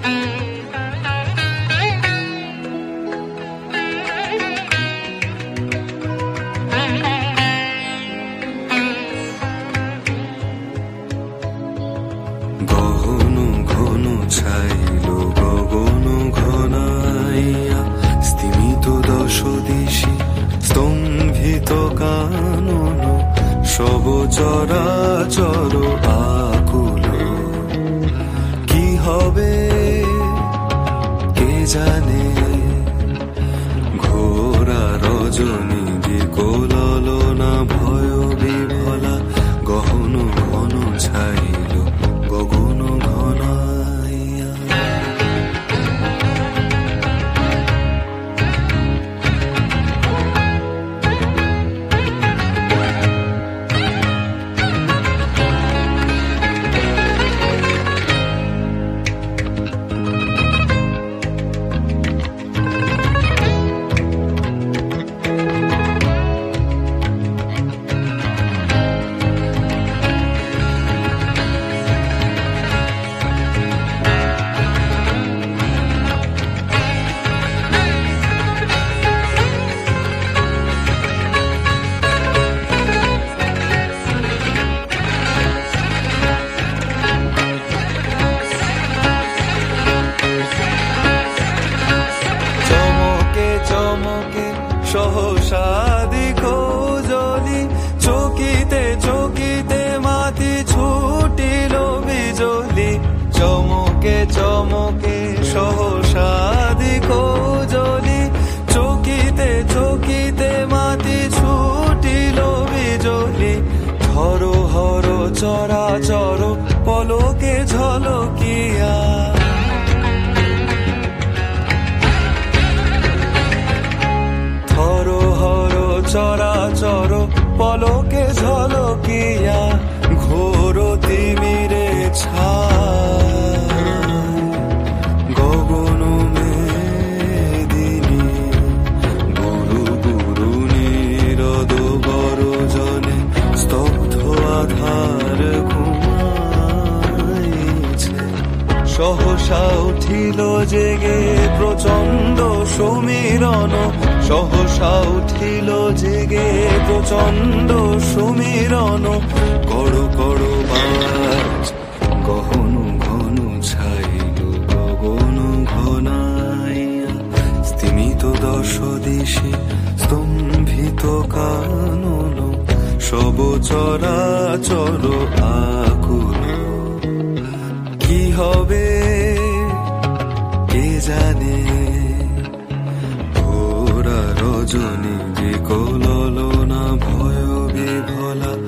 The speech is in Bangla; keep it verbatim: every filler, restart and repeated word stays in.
গহন ঘন ছাইল গগন ঘনাইয়া স্তিমিত দশ দিশি স্তম্ভিত কানন সব চরাচর আকুল। কি হবে কে জানে, ঘোরা রজনী বিকলনা ভয় বিভলা গহন ঘন ছাইল গগন ঘনাইয়া। চমকে সহসাদিক জলি চকিতে চকিতে মাতি ছুটিল বিজলি। চমকে চমকে সহসাদিক জলি চকিতে চকিতে মাতি ছুটিল বিজলি। হর হর চরাচর পলকে ঝলকিয়া। হর হর চরাচর পলকে ঝলকিয়া ঘোর তিমিরে ছায় গগন মেদিনী। গুরু গুরু নীরদ বরজনে স্তব্ধ আধার ঘুমাইছে। সহসা উঠিল জেগে প্রচণ্ড সমীরণ। সহসা উঠিল জেগে প্রচণ্ড সমীরণ। কড় কড় বাজ গহন ঘন ছাইল গগন ঘনাইয়া। স্তিমিত দশ দিশি স্তম্ভিত কানন সব চরাচর আকুল। কি হবে কে জানে, রজনী বিকলনা ভয় বিভলা